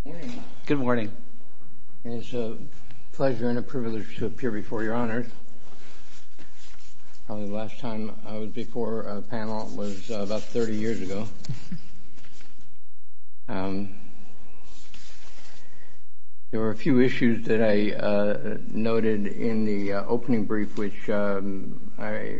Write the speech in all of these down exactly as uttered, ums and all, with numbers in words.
Morning. Good morning. It's a pleasure and a privilege to appear before your honors. Probably the last time I was before a panel was uh, about thirty years ago. Um, there were a few issues that I uh, noted in the uh, opening brief which um, I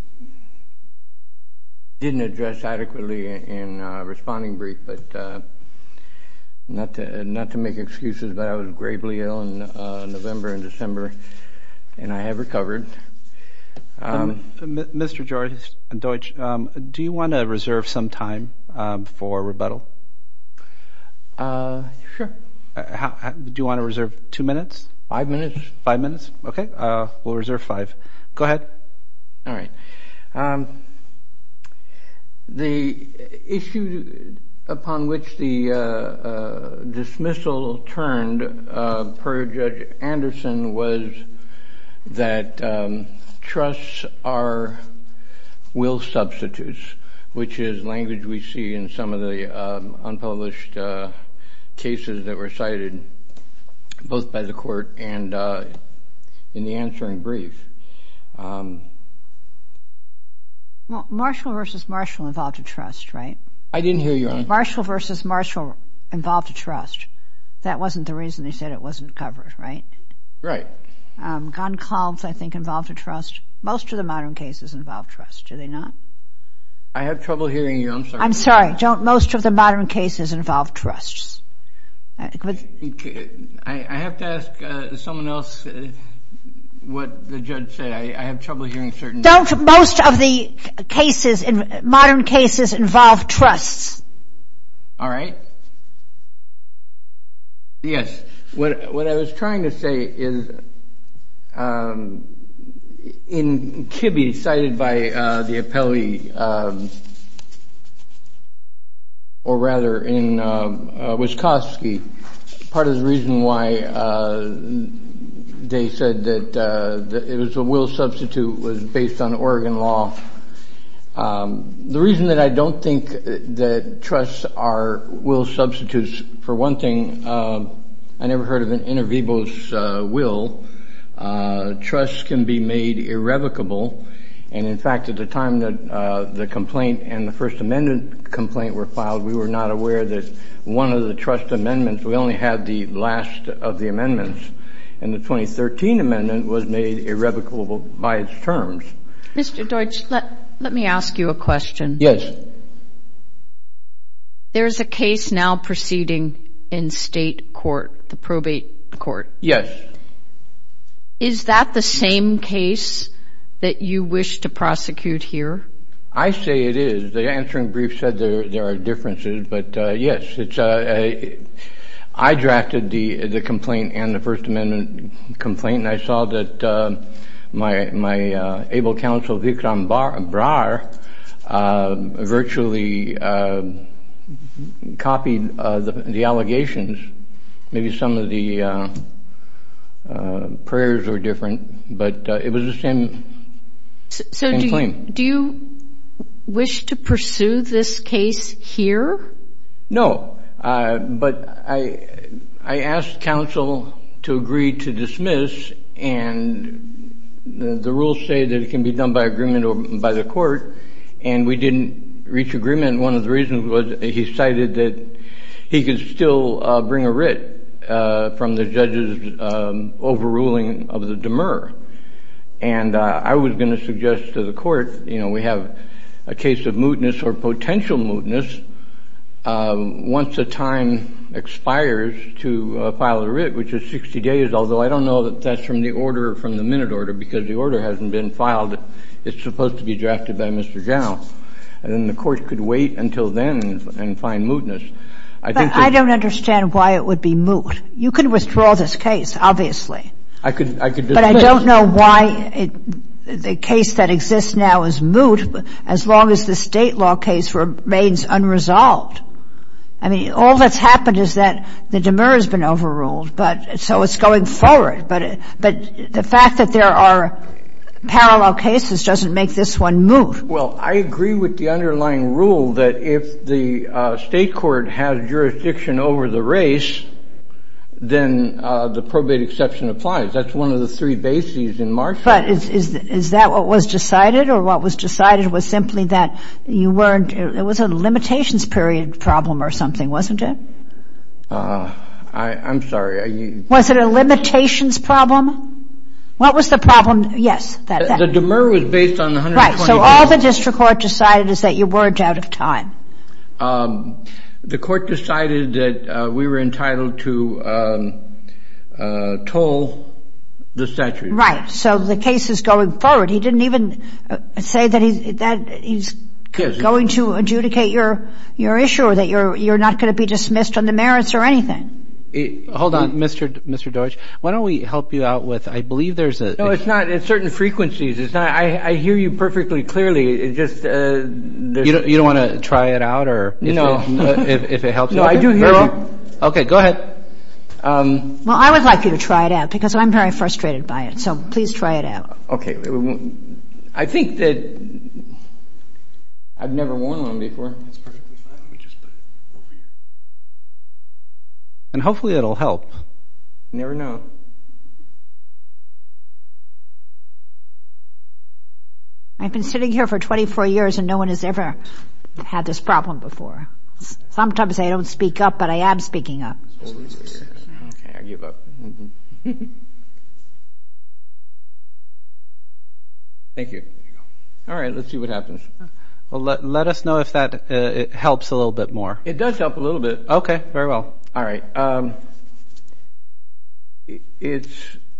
didn't address adequately in uh, responding brief, but uh, not to not to make excuses, but I was gravely ill in uh, November and December, and I have recovered. Um, um, Mister George Deutsch, um, do you want to reserve some time um, for rebuttal? Uh, sure. Uh, how, how, do you want to reserve two minutes? Five minutes. Five minutes? Okay. Uh, we'll reserve five. Go ahead. All right. Um, the issue upon which the uh, uh, dismissal turned uh, per Judge Anderson was that um, trusts are will substitutes, which is language we see in some of the um, unpublished uh, cases that were cited both by the court and uh, in the answering brief. Um, well, Marshall versus Marshall involved a trust, right? I didn't hear you, Your Honor. Marshall versus Marshall involved a trust. That wasn't the reason they said it wasn't covered, right? Right. Um, Goncalves, I think, involved a trust. Most of the modern cases involve trust, do they not? I have trouble hearing you. I'm sorry. I'm sorry. Don't most of the modern cases involve trusts? Uh, but I, I have to ask uh, someone else uh, what the judge said. I, I have trouble hearing certain. Don't most of the cases, in modern cases, involve trusts? All right. Yes. What what I was trying to say is, um, in Kibbe, cited by uh, the appellee, um, or rather in uh, uh, Wiskowski, part of the reason why uh, they said that, uh, that it was a will substitute was based on Oregon law. Um, the reason that I don't think that trusts are will substitutes, for one thing, uh, I never heard of an inter vivos uh, will. Uh, trusts can be made irrevocable, and in fact, at the time that uh, the complaint and the First Amendment complaint were filed, we were not aware that one of the trust amendments, we only had the last of the amendments, and the twenty thirteen amendment was made irrevocable by its terms. Mister Deutsch, let, let me ask you a question. Yes. There's a case now proceeding in state court, the probate court. Yes. Is that the same case that you wish to prosecute here? I say it is. The answering brief said there there are differences, but uh, yes, it's. Uh, a, I drafted the the complaint and the First Amendment complaint, and I saw that uh, my my uh, able counsel Vikram Brar uh, virtually uh, copied uh, the, the allegations. Maybe some of the uh, uh, prayers were different, but uh, it was the same. So, so same do claim. you, do you wish to pursue this case here? No, uh, but I I asked counsel to agree to dismiss, and the, the rules say that it can be done by agreement or by the court, and we didn't reach agreement. One of the reasons was he cited that he could still uh, bring a writ uh, from the judge's um, overruling of the demur. And uh, I was going to suggest to the court, you know, we have a case of mootness or potential mootness. Uh, once the time expires to uh, file a writ, which is sixty days, although I don't know that that's from the order or from the minute order, because the order hasn't been filed. It's supposed to be drafted by Mister Zhao. And then the court could wait until then and, and find mootness. I but think I don't understand why it would be moot. You can withdraw this case, obviously. I could, I could dismiss. But I don't know why it, the case that exists now is moot as long as the state law case remains unresolved. I mean, all that's happened is that the demur has been overruled, but so it's going forward. But but the fact that there are parallel cases doesn't make this one moot. Well, I agree with the underlying rule that if the uh, state court has jurisdiction over the race, then uh, the probate exception applies. That's one of the three bases in Marshall. But is, is is that what was decided, or what was decided was simply that you weren't, it was a limitations period problem or something, wasn't it? Uh, I, I'm sorry. I, was it a limitations problem? What was the problem? Yes. That, that. The demur was based on one hundred twenty Right. So all the district court decided is that you weren't out of time. Um, the court decided that uh, we were entitled to um, uh, toll the statute. Right. So the case is going forward. He didn't even uh, say that he's that he's yes, going to adjudicate your your issue, or that you're you're not going to be dismissed on the merits or anything. It, Hold on, it, Mister Mister Deutsch. Why don't we help you out with? I believe there's a. No, it's not. It's certain frequencies. It's not. I, I hear you perfectly clearly. It just. Uh, you don't. You don't want to try it out, or if no. It, if, if it helps. No, you? I Okay. do hear Very you. well. Okay, go ahead. Um, well, I would like you to try it out because I'm very frustrated by it. So please try it out. Okay. I think that I've never worn one before. That's perfectly fine. Let me just put it over here. And hopefully it'll help. Never know. I've been sitting here for twenty-four years and no one has ever had this problem before. Sometimes I don't speak up, but I am speaking up. Okay, I give up. Thank you. All right, let's see what happens. Well, let, let us know if that uh, it helps a little bit more. It does help a little bit. Okay, very well. All right. Um, it, it's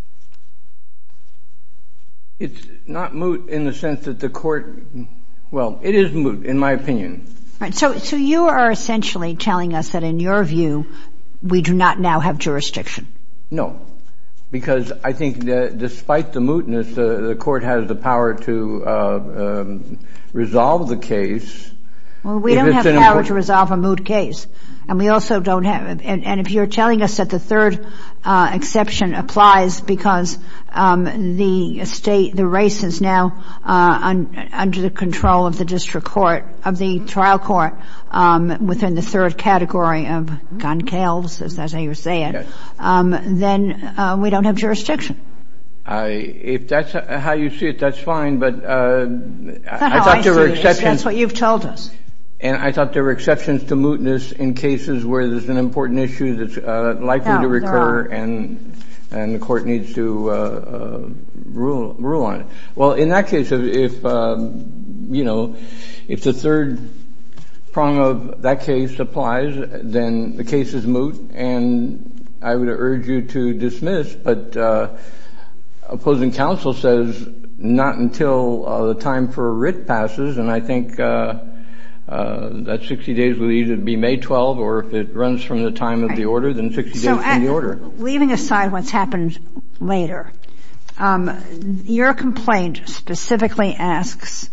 it's not moot in the sense that the court. Well, it is moot in my opinion. Right. So, so you are essentially telling us that, in your view, we do not now have jurisdiction. No, because I think that despite the mootness, uh, the court has the power to uh, um, resolve the case. Well, we if don't it's have an power impor- to resolve a moot case. And we also don't have, and, and if you're telling us that the third uh, exception applies because um, the state, the race is now uh, un, under the control of the district court, of the trial court, um, within the third category of conclaves, as that's how you say it, yes. um, then uh, we don't have jurisdiction. I, if that's how you see it, that's fine. But uh, That's I how thought I there see were it. exceptions. That's what you've told us. And I thought there were exceptions to mootness in cases where there's an important issue that's uh, likely No, to there recur, aren't. and and the court needs to uh, uh, rule rule on it. Well, in that case, if, if um, you know, if the third prong of that case applies, then the case is moot, and I would urge you to dismiss. But uh, opposing counsel says not until uh, the time for a writ passes, and I think. Uh, Uh, that sixty days will either be May twelfth, or if it runs from the time of the order, then sixty So days from the order. Leaving aside what's happened later, um, your complaint specifically asks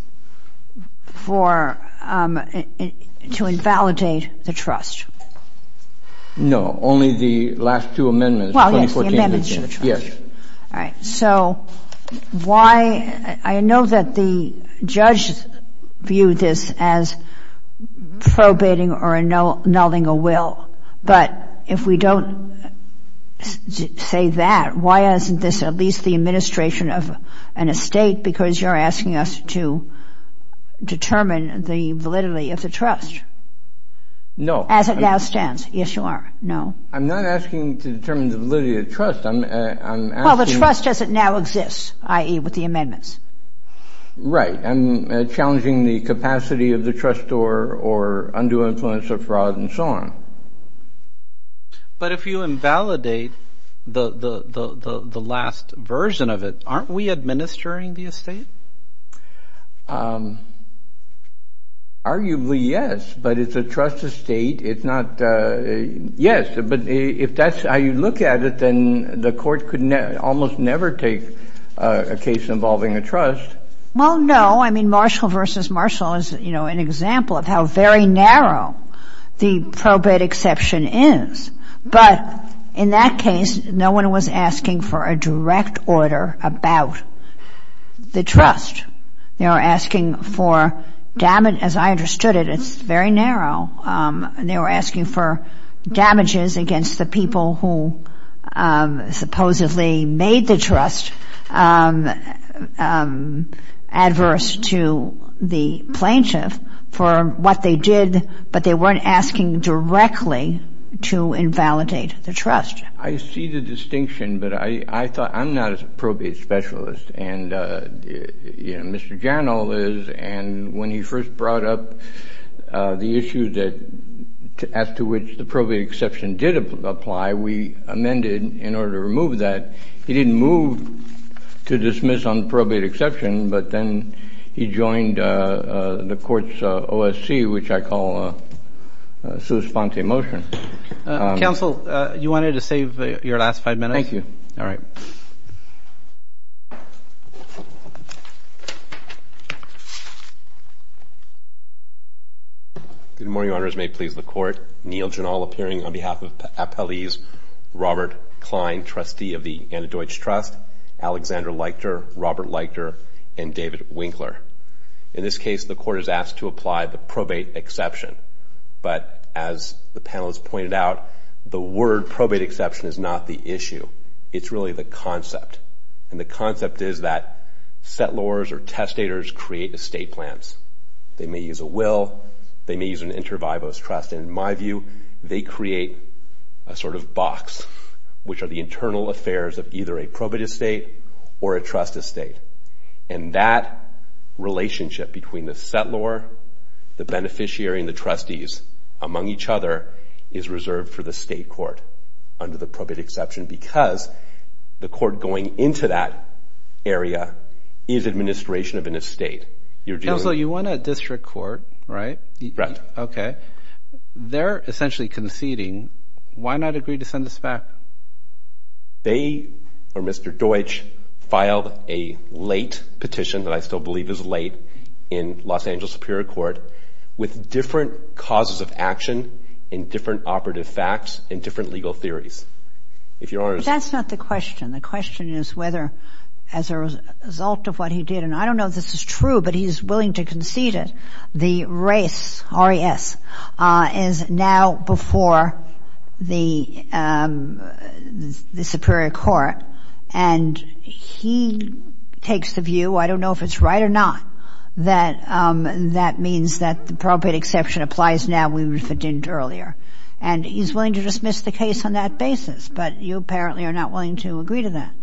for um, it, it, to invalidate the trust. No, only the last two amendments. Well, yes, the twenty fourteen amendments to the trust. Yes. All right. So why? I know that the judge viewed this as probating or annulling a will, but if we don't say that, why isn't this at least the administration of an estate? Because you're asking us to determine the validity of the trust. No. As it I'm, now stands. Yes, you are. No. I'm not asking to determine the validity of the trust. I'm, uh, I'm asking. Well, the trust as it now exists, that is with the amendments. Right. I'm uh, challenging the capacity of the trustor or undue influence or fraud and so on. But if you invalidate the, the, the, the, the last version of it, aren't we administering the estate? Um, arguably, yes, but it's a trust estate. It's not, uh, yes, but if that's how you look at it, then the court could ne- almost never take uh, a case involving a trust. Well, no. I mean, Marshall versus Marshall is, you know, an example of how very narrow the probate exception is. But in that case, no one was asking for a direct order about the trust. They were asking for damage, as I understood it, it's very narrow. Um, they were asking for damages against the people who um, supposedly made the trust um, um, adverse to the plaintiff for what they did, but they weren't asking directly to invalidate the trust. I see the distinction, but I, I thought I'm not a probate specialist, and uh, you know, Mister Jarnall is, and when he first brought up uh, the issue that to, as to which the probate exception did ap- apply, we amended in order to remove that. He didn't move to dismiss on the probate exception, but then he joined uh, uh, the court's uh, O S C, which I call a uh, sua sponte motion. Uh, um, counsel, uh, you wanted to save uh, your last five minutes? Thank you. All right. Good morning, Your Honors. May it please the Court. Neil Janal appearing on behalf of appellees Robert Klein, trustee of the Anna Deutsch Trust, Alexander Leichter, Robert Leichter, and David Winkler. In this case, the Court is asked to apply the probate exception. But as the panel has pointed out, the word probate exception is not the issue. It's really the concept. And the concept is that settlors or testators create estate plans. They may use a will. They may use an inter vivos trust. And in my view, they create a sort of box, which are the internal affairs of either a probate estate or a trust estate. And that relationship between the settlor, the beneficiary, and the trustees among each other is reserved for the state court under the probate exception, because the court going into that area is administration of an estate. You're dealing Counsel, you won a district court, right? Right. Okay. They're essentially conceding. Why not agree to send this back? They, or Mister Deutsch, filed a late petition that I still believe is late in Los Angeles Superior Court with different causes of action and different operative facts and different legal theories. If Your Honor, that's not the question. The question is whether, as a result of what he did, and I don't know if this is true, but he's willing to concede it, the race, R E S, uh, is now before the, um, the Superior Court, and he takes the view, I don't know if it's right or not, that um, that means that the probate exception applies now, if it didn't earlier. And he's willing to dismiss the case on that basis, but you apparently are not willing to agree to that.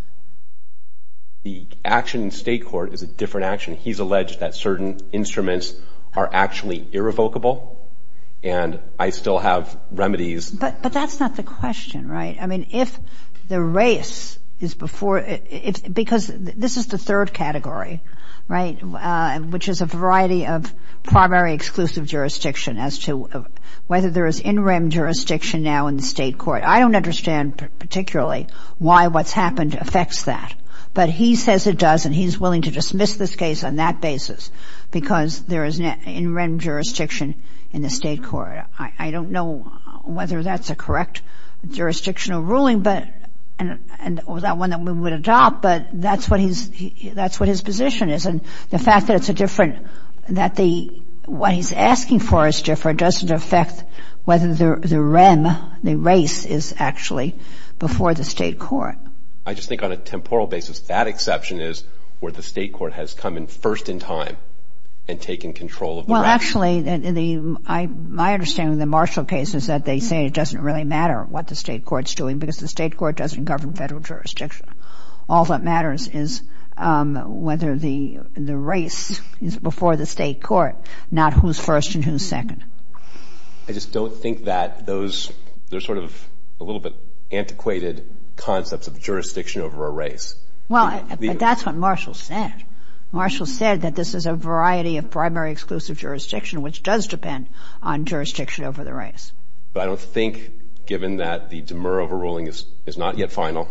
The action in state court is a different action. He's alleged that certain instruments are actually irrevocable, and I still have remedies. But but that's not the question, right? I mean, if the race is before, if, because this is the third category, right, uh, which is a variety of primary exclusive jurisdiction as to uh, whether there is in rem jurisdiction now in the state court. I don't understand p- particularly why what's happened affects that. But he says it does, and he's willing to dismiss this case on that basis because there is in rem jurisdiction in the state court. I, I don't know whether that's a correct jurisdictional ruling, but and and that one that we would adopt. But that's what he's he, that's what his position is, and the fact that it's a different that the what he's asking for is different doesn't affect whether the the rem the race is actually before the state court. I just think on a temporal basis, that exception is where the state court has come in first in time and taken control of the Well, rest. actually, the, the, I, my understanding of the Marshall case is that they say it doesn't really matter what the state court's doing because the state court doesn't govern federal jurisdiction. All that matters is um, whether the the race is before the state court, not who's first and who's second. I just don't think that those, they're sort of a little bit antiquated concepts of jurisdiction over a race. Well, the, the, but that's what Marshall said. Marshall said that this is a variety of primary exclusive jurisdiction, which does depend on jurisdiction over the race. But I don't think, given that the Demur overruling is, is not yet final,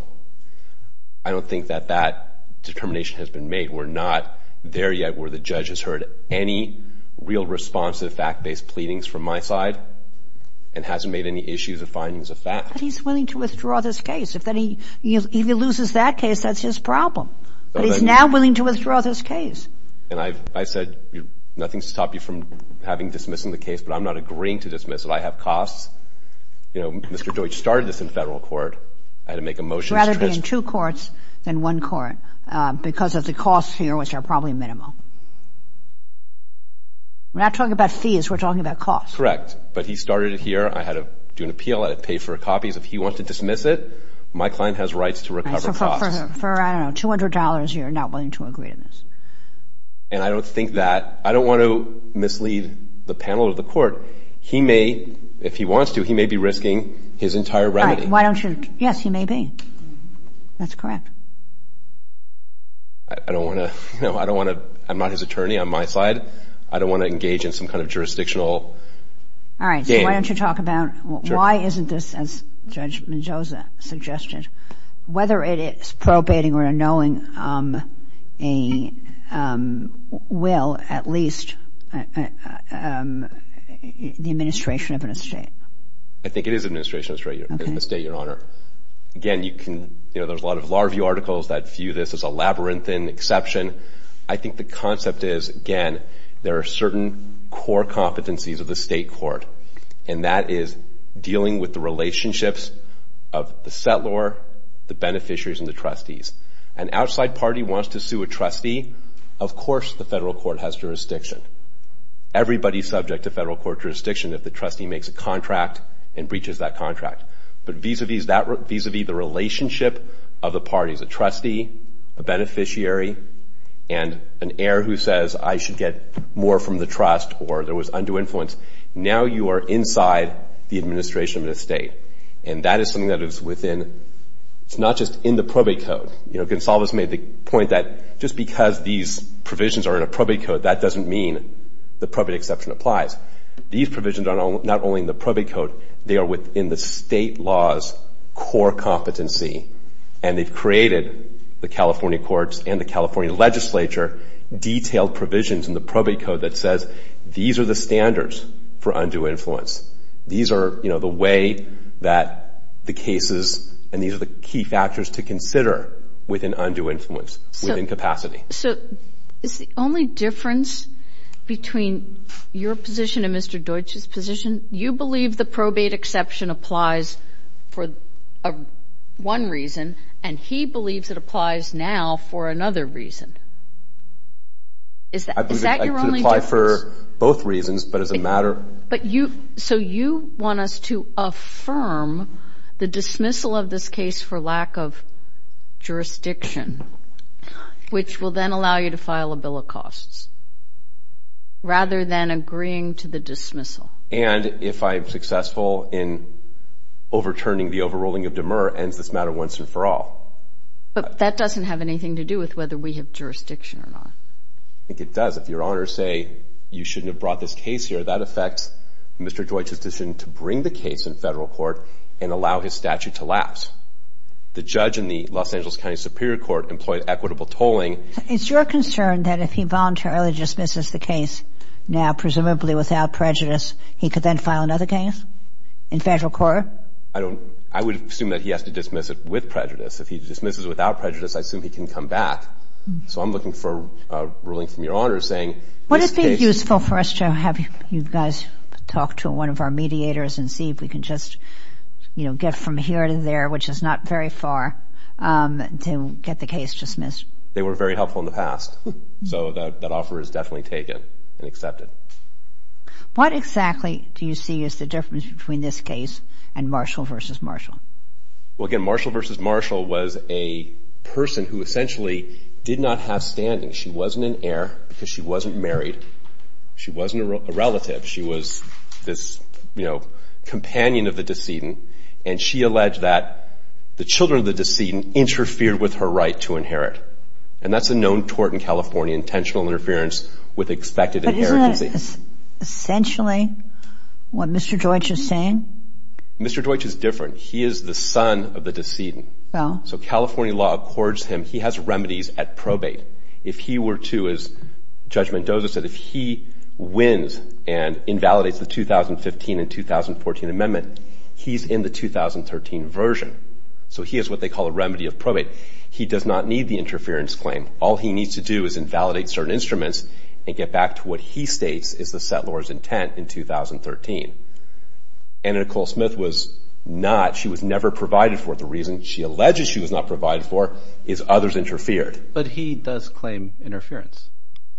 I don't think that that determination has been made. We're not there yet where the judge has heard any real responsive fact-based pleadings from my side and hasn't made any issues of findings of fact. But he's willing to withdraw this case. If then he, if he loses that case, that's his problem. But he's then, now willing to withdraw this case. And I've, I said, you, nothing to stop you from having dismissing the case, but I'm not agreeing to dismiss it. I have costs. You know, Mister Deutsch started this in federal court. I had to make a motion. Rather to be in two courts than one court, uh, because of the costs here, which are probably minimal. We're not talking about fees. We're talking about costs. Correct. But he started it here. I had to do an appeal. I had to pay for copies. If he wants to dismiss it, my client has rights to recover right, so for, costs. For, for, I don't know, two hundred dollars, you're not willing to agree to this. And I don't think that, I don't want to mislead the panel or the court. He may, if he wants to, he may be risking his entire remedy. Right. Why don't you, yes, he may be. That's correct. I, I don't want to, you know, I don't want to, I'm not his attorney on my side. I don't want to engage in some kind of jurisdictional All right, game. so why don't you talk about Sure. why isn't this, as Judge Mendoza suggested, whether it is probating or annulling um, a um, will, at least uh, uh, um, the administration of an estate? I think it is administration of estate, Okay. estate, Your Honor. Again, you can, you know, there's a lot of law review articles that view this as a labyrinthine exception. I think the concept is, again, there are certain core competencies of the state court, and that is dealing with the relationships of the settlor, the beneficiaries, and the trustees. An outside party wants to sue a trustee, of course the federal court has jurisdiction. Everybody's subject to federal court jurisdiction if the trustee makes a contract and breaches that contract. But vis-a-vis that, vis-a-vis the relationship of the parties, a trustee, a beneficiary, and an heir who says, I should get more from the trust, or there was undue influence, now you are inside the administration of an estate. And that is something that is within, it's not just in the probate code. You know, Gonsalves made the point that just because these provisions are in a probate code, that doesn't mean the probate exception applies. These provisions are not only in the probate code, they are within the state law's core competency, and they've created, the California courts and the California legislature, detailed provisions in the probate code that says these are the standards for undue influence. These are, you know, the way that the cases, and these are the key factors to consider within undue influence, so, within capacity. So is the only difference between your position and Mister Deutsch's position, you believe the probate exception applies for a, one reason, and he believes it applies now for another reason. Is that, I believe is that it, your I could only apply difference? for both reasons, but as a matter... But you, so you want us to affirm the dismissal of this case for lack of jurisdiction, which will then allow you to file a bill of costs, rather than agreeing to the dismissal. And if I'm successful in overturning the overruling of Demur, ends this matter once and for all. But that doesn't have anything to do with whether we have jurisdiction or not. I think it does. If Your Honors say you shouldn't have brought this case here, that affects Mister Deutsch's decision to bring the case in federal court and allow his statute to lapse. The judge in the Los Angeles County Superior Court employed equitable tolling. It's your concern that if he voluntarily dismisses the case now, presumably without prejudice, he could then file another case in federal court? I don't, I would assume that he has to dismiss it with prejudice. If he dismisses without prejudice, I assume he can come back. So I'm looking for a ruling from Your Honor saying... Would it be case, useful for us to have you guys talk to one of our mediators and see if we can just, you know, get from here to there, which is not very far, um, to get the case dismissed? They were very helpful in the past. So that, that offer is definitely taken and accepted. What exactly do you see as the difference between this case and Marshall versus Marshall? Well, again, Marshall versus Marshall was a person who essentially did not have standing. She wasn't an heir because she wasn't married. She wasn't a, re- a relative. She was this, you know, companion of the decedent, and she alleged that the children of the decedent interfered with her right to inherit. And that's a known tort in California, intentional interference with expected but inheritance. Isn't that essentially what Mister Deutsch is saying? Mister Deutsch is different. He is the son of the decedent. Well, so California law accords him, he has remedies at probate. If he were to, as Judge Mendoza said, if he wins and invalidates the two thousand fifteen and two thousand fourteen amendment, he's in the two thousand thirteen version. So he has what they call a remedy of probate. he does not need the interference claim. All he needs to do is invalidate certain instruments and get back to what he states is the settlor's intent in two thousand thirteen. Anna Nicole Smith was not, she was never provided for. The reason she alleges she was not provided for is others interfered. But he does claim interference.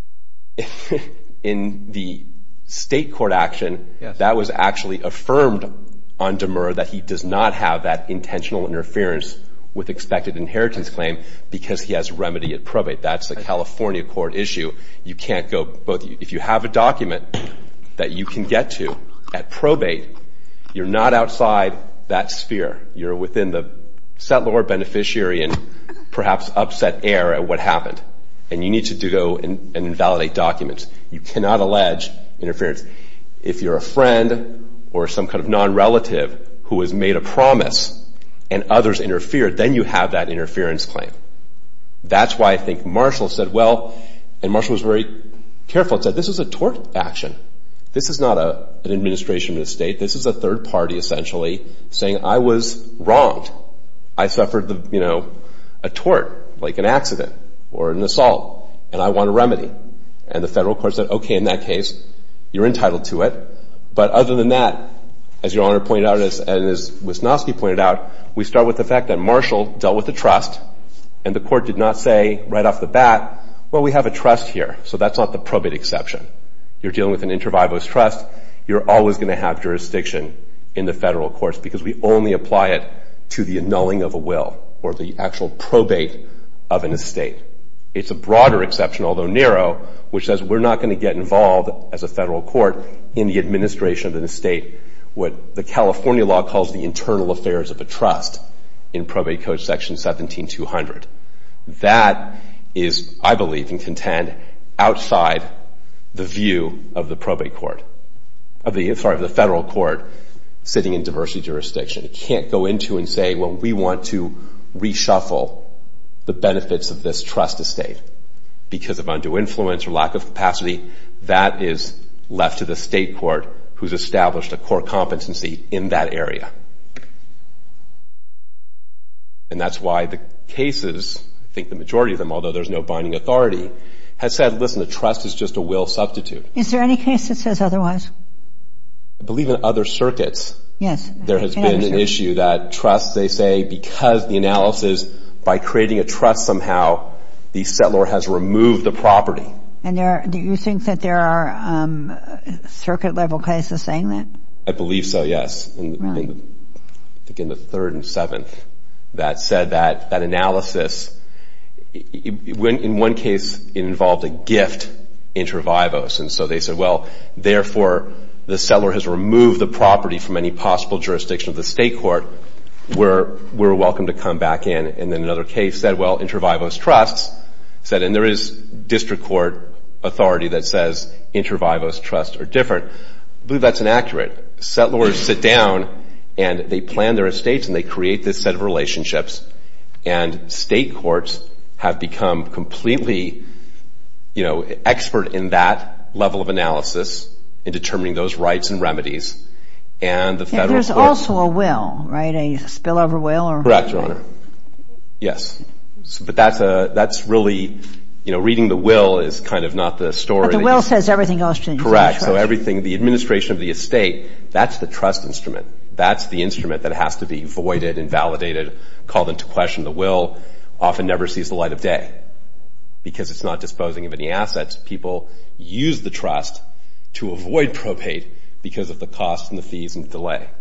In the state court action, yes. that was actually affirmed on demur that he does not have that intentional interference with expected inheritance claim because he has remedy at probate. That's a California court issue. You can't go both. If you have a document that you can get to at probate, you're not outside that sphere. You're within the settlor, beneficiary, and perhaps upset heir at what happened. And you need to go and, and invalidate documents. You cannot allege interference. If you're a friend or some kind of non-relative who has made a promise and others interfered, then you have that interference claim. That's why I think Marshall said, well, and Marshall was very careful and said, this is a tort action. This is not a, an administration of the estate. This is a third party essentially saying I was wronged. I suffered the, you know, a tort, like an accident or an assault, and I want a remedy. And the federal court said, okay, in that case, you're entitled to it. But other than that, as Your Honor pointed out, as, and as Wisnowski pointed out, we start with the fact that Marshall dealt with the trust, and the court did not say right off the bat, well, we have a trust here, so that's not the probate exception. You're dealing with an inter vivos trust. You're always going to have jurisdiction in the federal courts because we only apply it to the annulling of a will or the actual probate of an estate. It's a broader exception, although narrow, which says we're not going to get involved as a federal court in the administration of an estate, what the California law calls the internal affairs of a trust in Probate Code Section seventeen two hundred. That is, I believe, and contend, outside the view of the probate court, of the, sorry, of the federal court sitting in diversity jurisdiction. It can't go into and say, well, we want to reshuffle the benefits of this trust estate because of undue influence or lack of capacity. That is left to the state court who's established a core competency in that area. And that's why the cases, I think the majority of them, although there's no binding authority, has said, listen, the trust is just a will substitute. Is there any case that says otherwise? I believe in other circuits, yes, there has been an issue that trusts, they say, because the analysis, by creating a trust somehow, the settlor has removed the property. And there, do you think that there are um, circuit-level cases saying that? I believe so, yes. In, really? in the, I think in the third and seventh, that said that that analysis, it, it, when, in one case, it involved a gift inter vivos. And so they said, well, therefore, the settlor has removed the property from any possible jurisdiction of the state court. We're, we're welcome to come back in. And then another case said, well, inter vivos trusts said, and there is district court authority that says inter vivos trusts are different. I believe that's inaccurate. Settlors sit down and they plan their estates and they create this set of relationships, and state courts have become completely, you know, expert in that level of analysis in determining those rights and remedies. And the yeah, federal there's court, also a will, right? A spillover will, or correct, Your Honor. Yes, so, but that's a that's really, you know, reading the will is kind of not the story. But the will says everything goes to correct. So everything, the administration of the estate, that's the trust instrument. That's the instrument that has to be voided, invalidated, called into question. The will often never sees the light of day because it's not disposing of any assets. People use the trust to avoid probate because of the costs and the fees and the delay.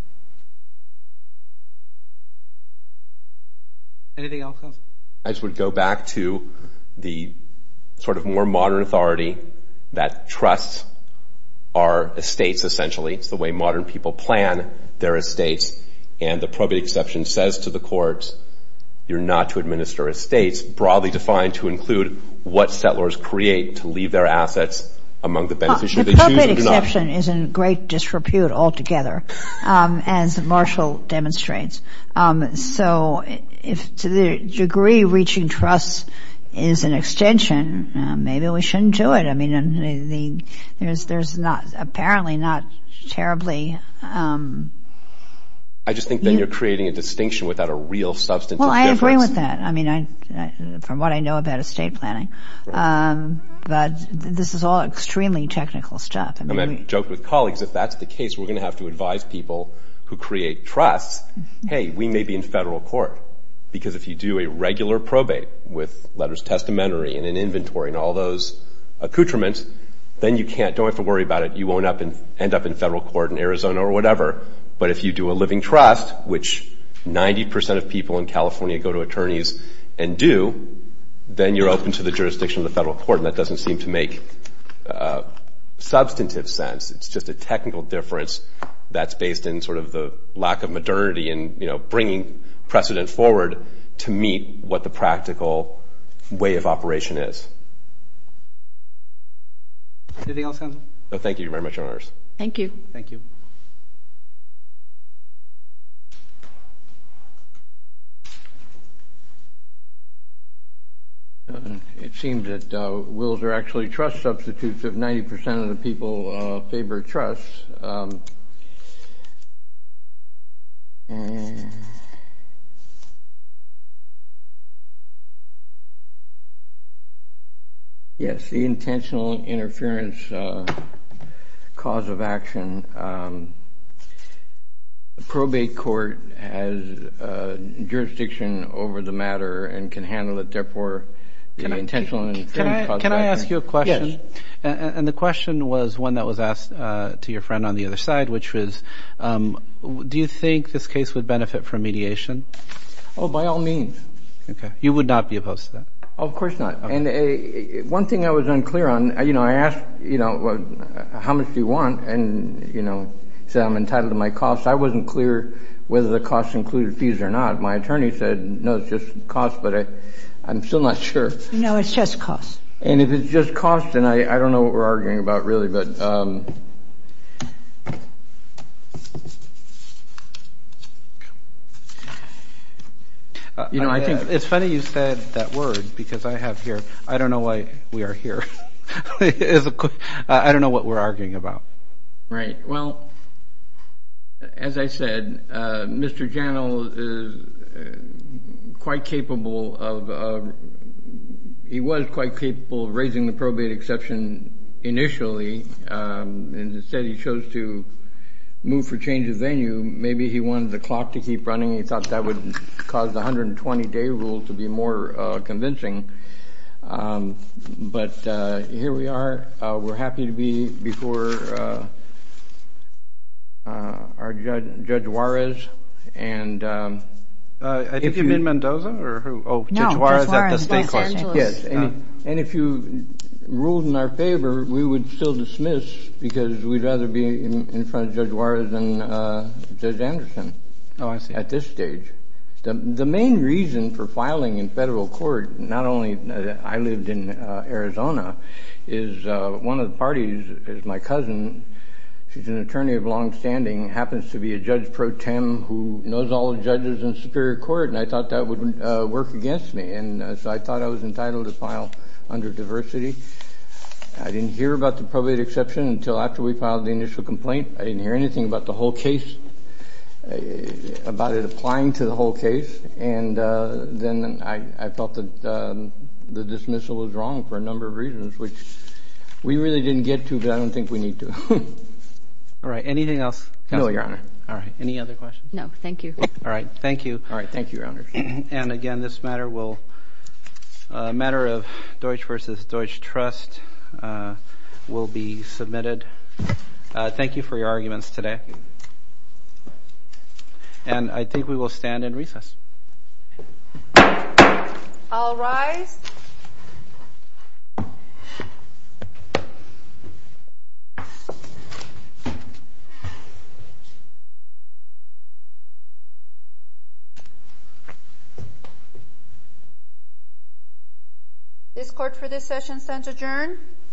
Anything else? I just would go back to the sort of more modern authority that trusts are estates, essentially. It's the way modern people plan their estates. And the probate exception says to the courts, you're not to administer estates, broadly defined to include what settlors create to leave their assets among the beneficiaries. The they choose probate or do not. exception is in great disrepute altogether, um, as Marshall demonstrates. Um, so if to the degree reaching trusts is an extension, uh, maybe we shouldn't do it. I mean, the, the, there's there's not apparently not terribly um, I just think then You- you're creating a distinction without a real substantive Well, I difference. agree with that. I mean, I, I from what I know about estate planning, um, but th- this is all extremely technical stuff. I I mean, mean, we- I've joked with colleagues, if that's the case, we're going to have to advise people who create trusts, hey, we may be in federal court. Because if you do a regular probate with letters testamentary and an inventory and all those accoutrements, then you can't, don't have to worry about it. You won't up in, end up in federal court in Arizona or whatever. But if you do a living trust, which ninety percent of people in California go to attorneys and do, then you're open to the jurisdiction of the federal court, and that doesn't seem to make uh, substantive sense. It's just a technical difference that's based in sort of the lack of modernity and, you know, bringing precedent forward to meet what the practical way of operation is. Anything else, Hansel? So thank you very much, Your Honors. Thank you. Thank you. Uh, it seems that uh, wills are actually trust substitutes if ninety percent of the people uh, favor trusts. Um, and yes, the intentional interference uh, cause of action. Um, the probate court has uh, jurisdiction over the matter and can handle it. Therefore, the Can I- intentional interference Can I, cause can of I action. ask you a question? Yes. And, and the question was one that was asked uh, to your friend on the other side, which was, um, do you think this case would benefit from mediation? Oh, by all means. Okay. You would not be opposed to that? Oh, of course not. And uh, one thing I was unclear on, uh, you know, I asked, you know, well, how much do you want? And, you know, he said I'm entitled to my costs. I wasn't clear whether the costs included fees or not. My attorney said, no, it's just costs, but I, I'm still not sure. no, it's just cost. And if it's just cost, then I, I don't know what we're arguing about really, but um, Uh, You know, I think- it's funny you said that word because I have here, I don't know why we are here. It's a qu- uh, I don't know what we're arguing about. right. Well, as I said, uh, Mister Janel is uh, quite capable of, uh, he was quite capable of raising the probate exception initially, um, and instead he chose to move for change of venue. Maybe he wanted the clock to keep running. He thought that would cause the one hundred twenty day rule to be more uh, convincing. Um, but uh, here we are. Uh, we're happy to be before uh, uh, our judge, Judge Juarez, and um, Uh, I think If you you- mean Mendoza or who? Oh, No, Judge Juarez Judge at the Juarez, state Los court. Angeles. yes, and, Uh. if, and if you ruled in our favor, we would still dismiss because we'd rather be in, in front of Judge Juarez than uh, Judge Anderson Oh, I see. at this stage. The, the main reason for filing in federal court, not only uh, I lived in uh, Arizona, is uh, one of the parties is my cousin. She's an attorney of long standing, happens to be a judge pro tem who knows all the judges in Superior Court, and I thought that would uh, work against me, and uh, so I thought I was entitled to file under diversity. I didn't hear about the probate exception until after we filed the initial complaint. I didn't hear anything about the whole case, uh, about it applying to the whole case, and uh, then I, I felt that um, the dismissal was wrong for a number of reasons, which we really didn't get to, but I don't think we need to. All right. Anything else? No, Counsel? Your Honor. All right. Any other questions? No, thank you. All right. Thank you. All right. Thank you, Your Honor. And again, this matter will, uh, matter of Deutsch versus Deutsch Trust, uh, will be submitted. Uh, thank you for your arguments today. And I think we will stand in recess. All rise. This court for this session stands adjourned.